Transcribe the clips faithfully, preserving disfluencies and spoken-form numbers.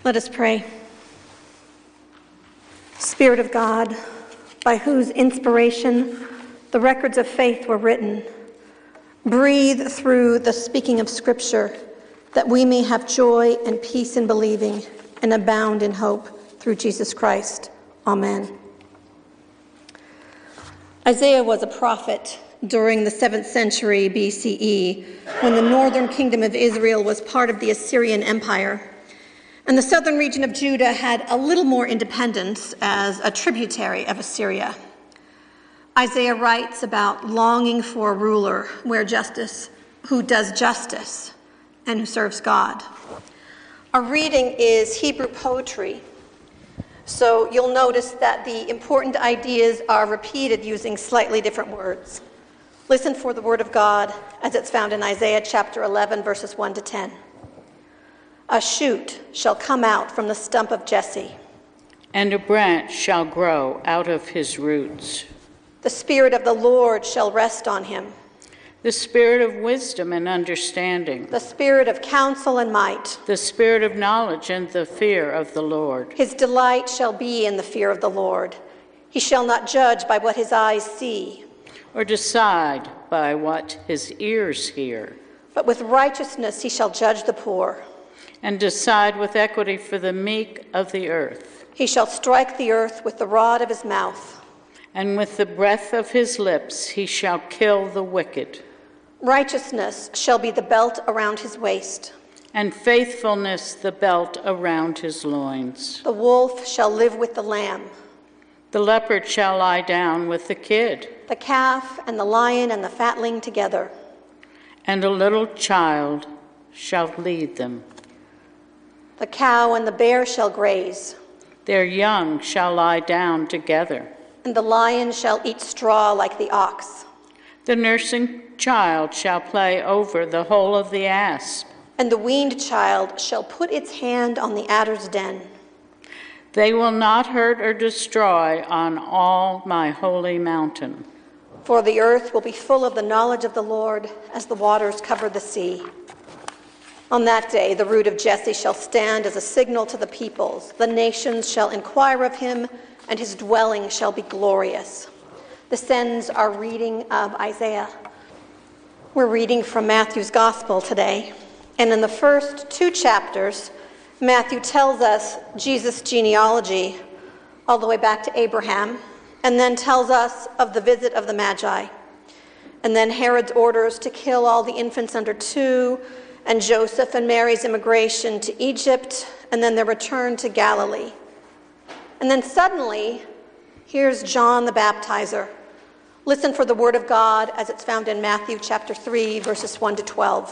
Let us pray. Spirit of God, by whose inspiration the records of faith were written, breathe through the speaking of Scripture that we may have joy and peace in believing and abound in hope through Jesus Christ. Amen. Isaiah was a prophet during the seventh century B C E, when the northern kingdom of Israel was part of the Assyrian Empire, and the southern region of Judah had a little more independence as a tributary of Assyria. Isaiah writes about longing for a ruler where justice, who does justice and who serves God. Our reading is Hebrew poetry, so you'll notice that the important ideas are repeated using slightly different words. Listen for the word of God as it's found in Isaiah chapter eleven, verses one to ten. A shoot shall come out from the stump of Jesse, and a branch shall grow out of his roots. The Spirit of the Lord shall rest on him, the Spirit of wisdom and understanding, the Spirit of counsel and might, the Spirit of knowledge and the fear of the Lord. His delight shall be in the fear of the Lord. He shall not judge by what his eyes see, or decide by what his ears hear, but with righteousness he shall judge the poor, and decide with equity for the meek of the earth. He shall strike the earth with the rod of his mouth, and with the breath of his lips he shall kill the wicked. Righteousness shall be the belt around his waist, and faithfulness the belt around his loins. The wolf shall live with the lamb, the leopard shall lie down with the kid, the calf and the lion and the fatling together, and a little child shall lead them. The cow and the bear shall graze, their young shall lie down together, and the lion shall eat straw like the ox. The nursing child shall play over the hole of the asp, and the weaned child shall put its hand on the adder's den. They will not hurt or destroy on all my holy mountain. For the earth will be full of the knowledge of the Lord as the waters cover the sea. On that day, the root of Jesse shall stand as a signal to the peoples. The nations shall inquire of him, and his dwelling shall be glorious. This ends our reading of Isaiah. We're reading from Matthew's Gospel today, and in the first two chapters, Matthew tells us Jesus' genealogy all the way back to Abraham, and then tells us of the visit of the Magi, and then Herod's orders to kill all the infants under two, and Joseph and Mary's immigration to Egypt, and then their return to Galilee. And then suddenly, here's John the Baptizer. Listen for the word of God as it's found in Matthew chapter three, verses one to twelve.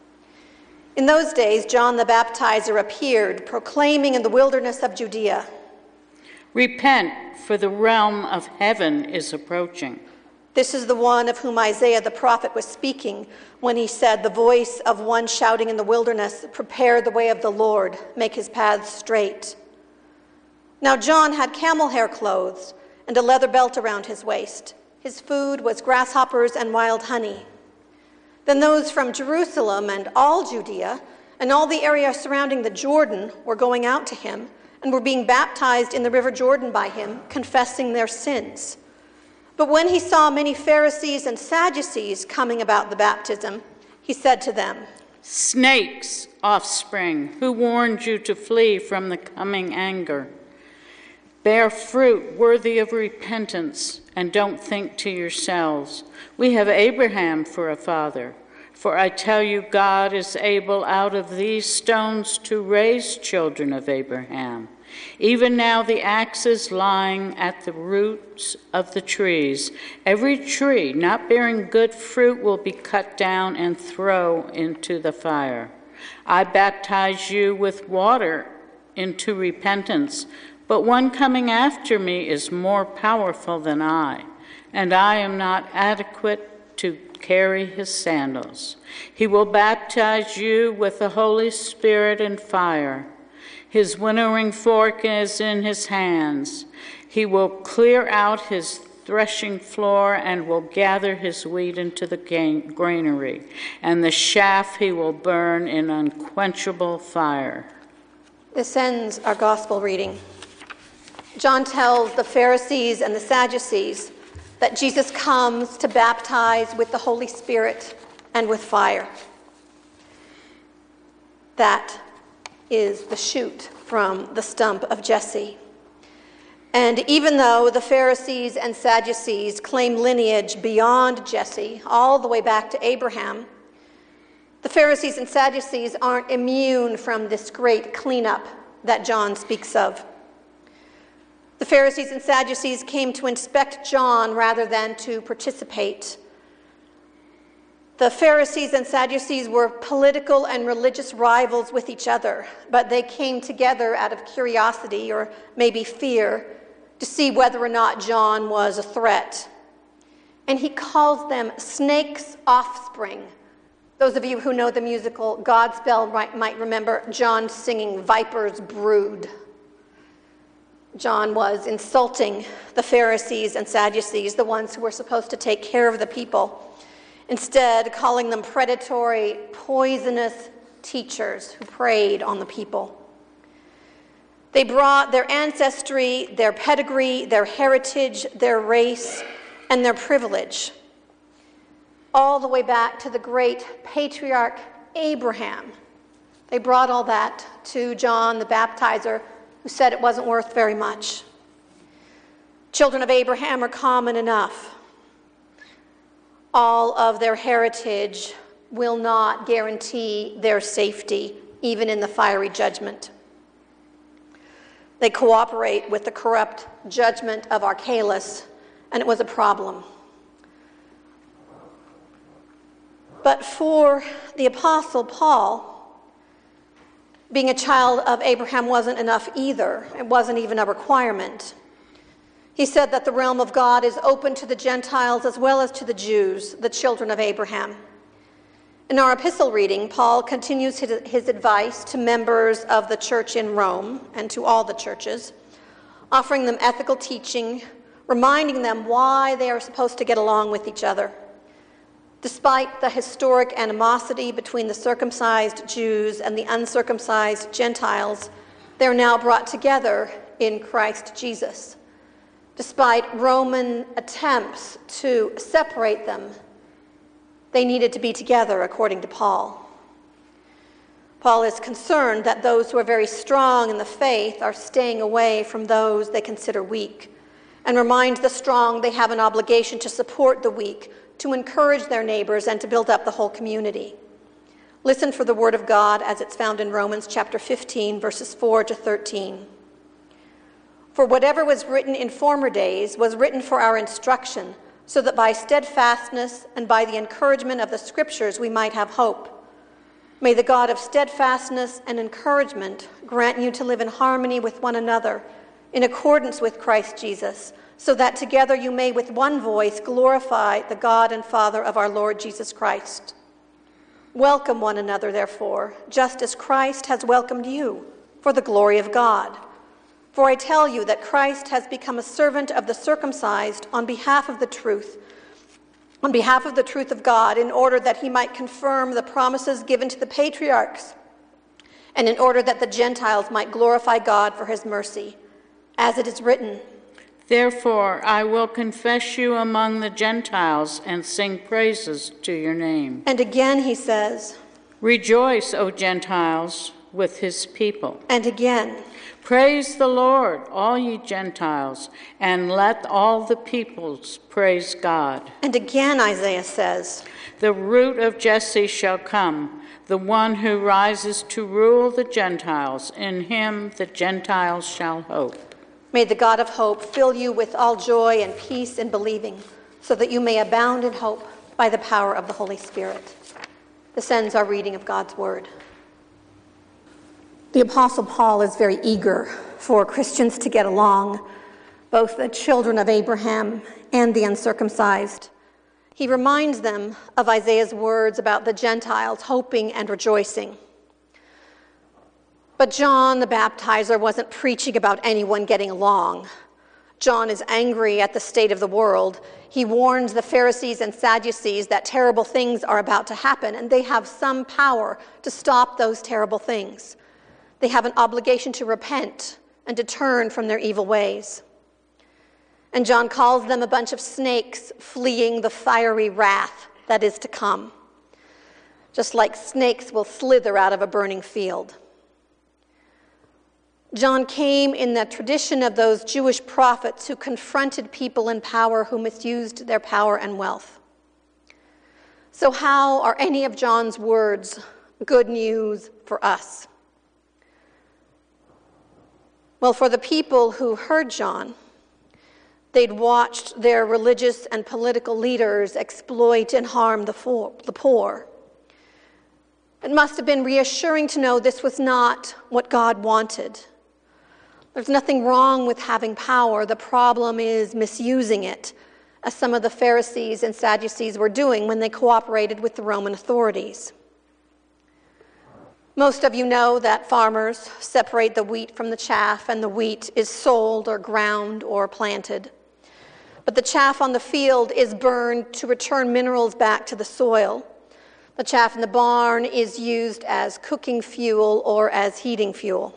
In those days, John the Baptizer appeared, proclaiming in the wilderness of Judea, "Repent, for the realm of heaven is approaching." This is the one of whom Isaiah the prophet was speaking when he said, "The voice of one shouting in the wilderness, prepare the way of the Lord, make his paths straight." Now John had camel hair clothes and a leather belt around his waist. His food was grasshoppers and wild honey. Then those from Jerusalem and all Judea and all the area surrounding the Jordan were going out to him and were being baptized in the river Jordan by him, confessing their sins. But when he saw many Pharisees and Sadducees coming about the baptism, he said to them, "Snakes, offspring, who warned you to flee from the coming anger? Bear fruit worthy of repentance, and don't think to yourselves, 'We have Abraham for a father.' For I tell you, God is able out of these stones to raise children of Abraham. Even now the axe is lying at the roots of the trees. Every tree not bearing good fruit will be cut down and thrown into the fire. I baptize you with water into repentance, but one coming after me is more powerful than I, and I am not adequate to carry his sandals. He will baptize you with the Holy Spirit and fire. His winnowing fork is in his hands. He will clear out his threshing floor and will gather his wheat into the granary, and the chaff he will burn in unquenchable fire." This ends our gospel reading. John tells the Pharisees and the Sadducees that Jesus comes to baptize with the Holy Spirit and with fire. That is the shoot from the stump of Jesse. And even though the Pharisees and Sadducees claim lineage beyond Jesse, all the way back to Abraham, the Pharisees and Sadducees aren't immune from this great cleanup that John speaks of. The Pharisees and Sadducees came to inspect John rather than to participate. The Pharisees and Sadducees were political and religious rivals with each other, but they came together out of curiosity or maybe fear to see whether or not John was a threat. And he calls them snake's offspring. Those of you who know the musical Godspell might remember John singing Viper's Brood. John was insulting the Pharisees and Sadducees, the ones who were supposed to take care of the people, instead calling them predatory, poisonous teachers who preyed on the people. They brought their ancestry, their pedigree, their heritage, their race, and their privilege all the way back to the great patriarch Abraham. They brought all that to John the Baptizer, who said it wasn't worth very much. Children of Abraham are common enough. All of their heritage will not guarantee their safety, even in the fiery judgment. They cooperate with the corrupt judgment of Archelaus, and it was a problem. But for the Apostle Paul, being a child of Abraham wasn't enough either. It wasn't even a requirement. He said that the realm of God is open to the Gentiles as well as to the Jews, the children of Abraham. In our epistle reading, Paul continues his, his advice to members of the church in Rome and to all the churches, offering them ethical teaching, reminding them why they are supposed to get along with each other. Despite the historic animosity between the circumcised Jews and the uncircumcised Gentiles, they are now brought together in Christ Jesus. Despite Roman attempts to separate them, they needed to be together, according to Paul. Paul is concerned that those who are very strong in the faith are staying away from those they consider weak, and reminds the strong they have an obligation to support the weak, to encourage their neighbors, and to build up the whole community. Listen for the word of God as it's found in Romans chapter fifteen, verses four to thirteen. For whatever was written in former days was written for our instruction, so that by steadfastness and by the encouragement of the Scriptures we might have hope. May the God of steadfastness and encouragement grant you to live in harmony with one another, in accordance with Christ Jesus, so that together you may with one voice glorify the God and Father of our Lord Jesus Christ. Welcome one another, therefore, just as Christ has welcomed you, for the glory of God. For I tell you that Christ has become a servant of the circumcised on behalf of the truth, on behalf of the truth of God, in order that he might confirm the promises given to the patriarchs, and in order that the Gentiles might glorify God for his mercy. As it is written, therefore I will confess you among the Gentiles and sing praises to your name. And again he says, rejoice, O Gentiles, with his people. And again, praise the Lord, all ye Gentiles, and let all the peoples praise God. And again Isaiah says, the root of Jesse shall come, the one who rises to rule the Gentiles. In him the Gentiles shall hope. May the God of hope fill you with all joy and peace in believing, so that you may abound in hope by the power of the Holy Spirit. This ends our reading of God's word. The Apostle Paul is very eager for Christians to get along, both the children of Abraham and the uncircumcised. He reminds them of Isaiah's words about the Gentiles hoping and rejoicing. But John the Baptizer wasn't preaching about anyone getting along. John is angry at the state of the world. He warns the Pharisees and Sadducees that terrible things are about to happen, and they have some power to stop those terrible things. They have an obligation to repent and to turn from their evil ways. And John calls them a bunch of snakes fleeing the fiery wrath that is to come, just like snakes will slither out of a burning field. John came in the tradition of those Jewish prophets who confronted people in power who misused their power and wealth. So how are any of John's words good news for us? Well, for the people who heard John, they'd watched their religious and political leaders exploit and harm the poor. It must have been reassuring to know this was not what God wanted. There's nothing wrong with having power. The problem is misusing it, as some of the Pharisees and Sadducees were doing when they cooperated with the Roman authorities. Most of you know that farmers separate the wheat from the chaff, and the wheat is sold or ground or planted. But the chaff on the field is burned to return minerals back to the soil. The chaff in the barn is used as cooking fuel or as heating fuel.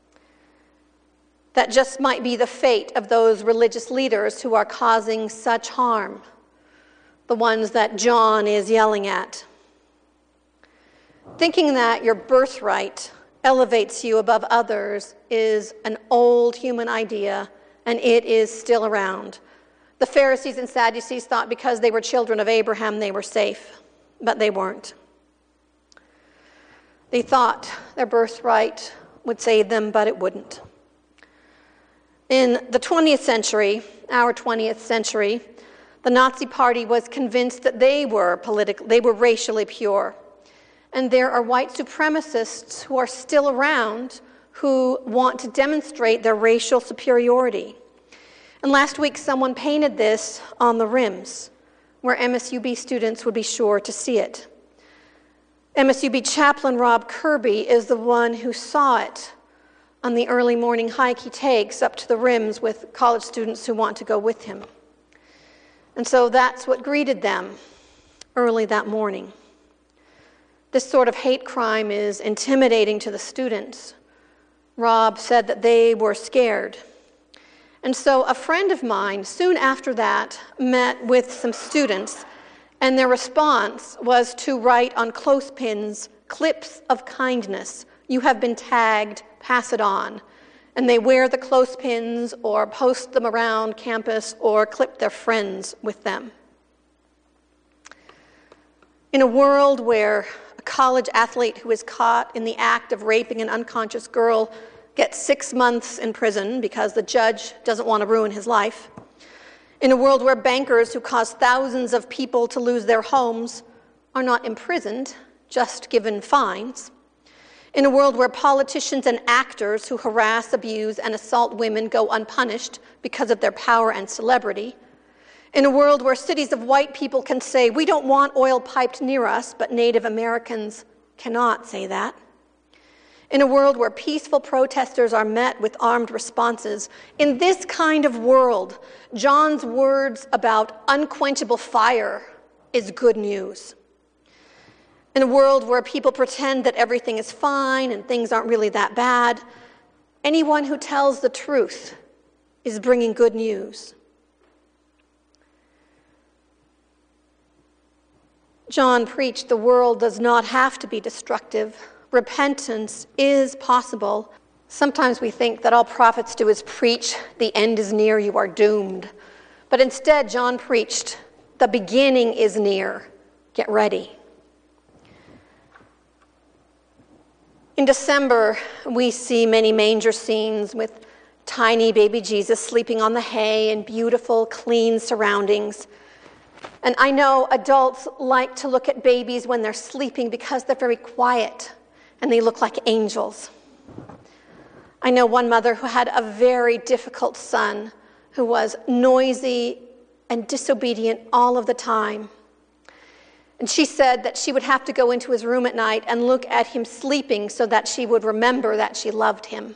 That just might be the fate of those religious leaders who are causing such harm, the ones that John is yelling at. Thinking that your birthright elevates you above others is an old human idea, and it is still around. The Pharisees and Sadducees thought because they were children of Abraham they were safe, but they weren't. They thought their birthright would save them, but it wouldn't. In the twentieth century, our twentieth century, the Nazi Party was convinced that they were political, they were racially pure. And there are white supremacists who are still around who want to demonstrate their racial superiority. And last week, someone painted this on the rims, where M S U B students would be sure to see it. M S U B chaplain Rob Kirby is the one who saw it on the early morning hike he takes up to the rims with college students who want to go with him. And so that's what greeted them early that morning. This sort of hate crime is intimidating to the students. Rob said that they were scared. And so a friend of mine, soon after that, met with some students, and their response was to write on clothespins clips of kindness. You have been tagged, pass it on. And they wear the clothespins or post them around campus or clip their friends with them. In a world where a college athlete who is caught in the act of raping an unconscious girl gets six months in prison because the judge doesn't want to ruin his life, in a world where bankers who cause thousands of people to lose their homes are not imprisoned, just given fines, in a world where politicians and actors who harass, abuse, and assault women go unpunished because of their power and celebrity, in a world where cities of white people can say, we don't want oil piped near us, but Native Americans cannot say that, in a world where peaceful protesters are met with armed responses, in this kind of world, John's words about unquenchable fire is good news. In a world where people pretend that everything is fine and things aren't really that bad, anyone who tells the truth is bringing good news. John preached the world does not have to be destructive. Repentance is possible. Sometimes we think that all prophets do is preach, the end is near, you are doomed. But instead, John preached, the beginning is near, get ready. In December, we see many manger scenes with tiny baby Jesus sleeping on the hay in beautiful, clean surroundings. And I know adults like to look at babies when they're sleeping because they're very quiet and they look like angels. I know one mother who had a very difficult son who was noisy and disobedient all of the time. And she said that she would have to go into his room at night and look at him sleeping so that she would remember that she loved him.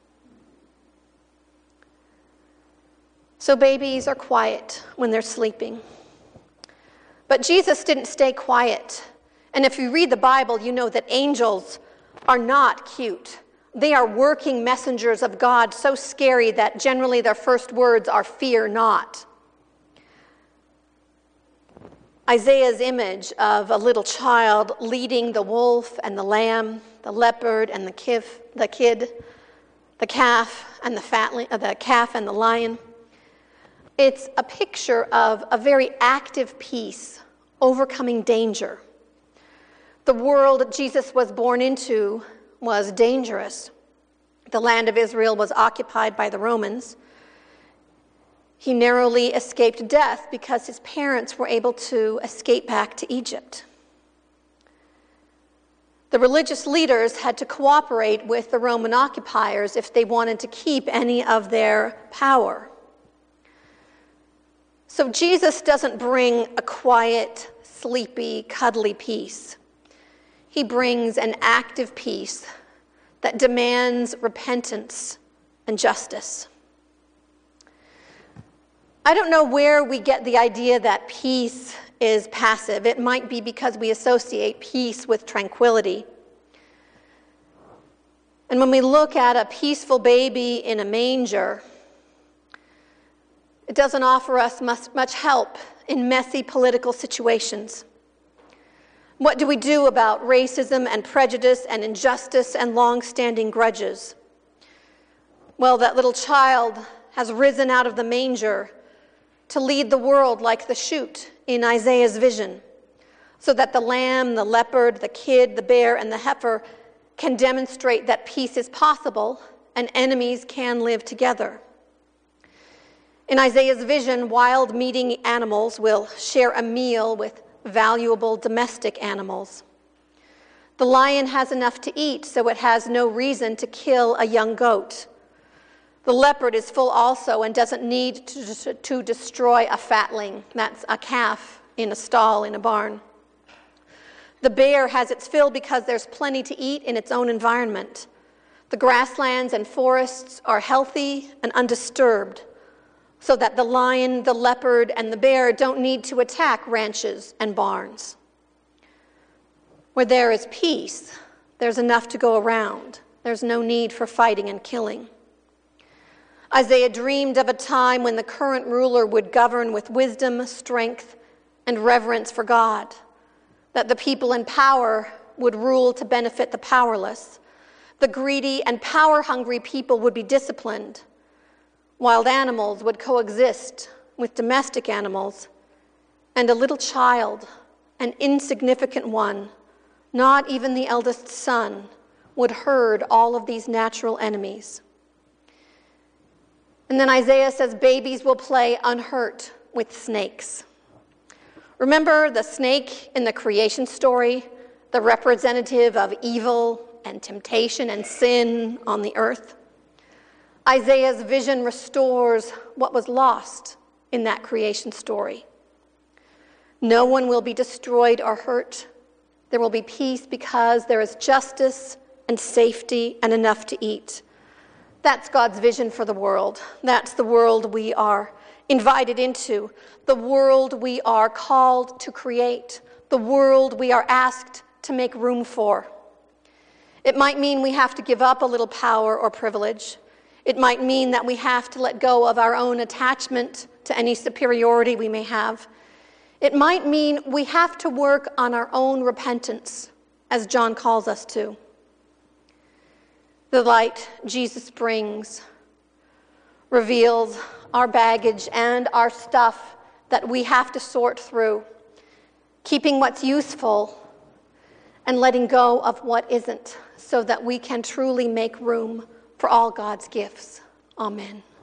So babies are quiet when they're sleeping. But Jesus didn't stay quiet. And if you read the Bible, you know that angels are not cute. They are working messengers of God, so scary that generally their first words are, "Fear not." Isaiah's image of a little child leading the wolf and the lamb, the leopard and the kif, the kid, the calf and the fatling, uh, the calf and the lion. It's a picture of a very active peace, overcoming danger. The world Jesus was born into was dangerous. The land of Israel was occupied by the Romans. He narrowly escaped death because his parents were able to escape back to Egypt. The religious leaders had to cooperate with the Roman occupiers if they wanted to keep any of their power. So Jesus doesn't bring a quiet, sleepy, cuddly peace. He brings an active peace that demands repentance and justice. I don't know where we get the idea that peace is passive. It might be because we associate peace with tranquility. And when we look at a peaceful baby in a manger, it doesn't offer us much, much help in messy political situations. What do we do about racism and prejudice and injustice and long-standing grudges? Well, that little child has risen out of the manger to lead the world like the shoot in Isaiah's vision, so that the lamb, the leopard, the kid, the bear, and the heifer can demonstrate that peace is possible and enemies can live together. In Isaiah's vision, wild meeting animals will share a meal with valuable domestic animals. The lion has enough to eat, so it has no reason to kill a young goat. The leopard is full also and doesn't need to, to destroy a fatling. That's a calf in a stall in a barn. The bear has its fill because there's plenty to eat in its own environment. The grasslands and forests are healthy and undisturbed, so that the lion, the leopard, and the bear don't need to attack ranches and barns. Where there is peace, there's enough to go around. There's no need for fighting and killing. Isaiah dreamed of a time when the current ruler would govern with wisdom, strength, and reverence for God, that the people in power would rule to benefit the powerless. The greedy and power-hungry people would be disciplined. Wild animals would coexist with domestic animals, and a little child, an insignificant one, not even the eldest son, would herd all of these natural enemies. And then Isaiah says babies will play unhurt with snakes. Remember the snake in the creation story, the representative of evil and temptation and sin on the earth? Isaiah's vision restores what was lost in that creation story. No one will be destroyed or hurt. There will be peace because there is justice and safety and enough to eat. That's God's vision for the world. That's the world we are invited into, the world we are called to create, the world we are asked to make room for. It might mean we have to give up a little power or privilege. It might mean that we have to let go of our own attachment to any superiority we may have. It might mean we have to work on our own repentance, as John calls us to. The light Jesus brings reveals our baggage and our stuff that we have to sort through, keeping what's useful and letting go of what isn't, so that we can truly make room for all God's gifts. Amen.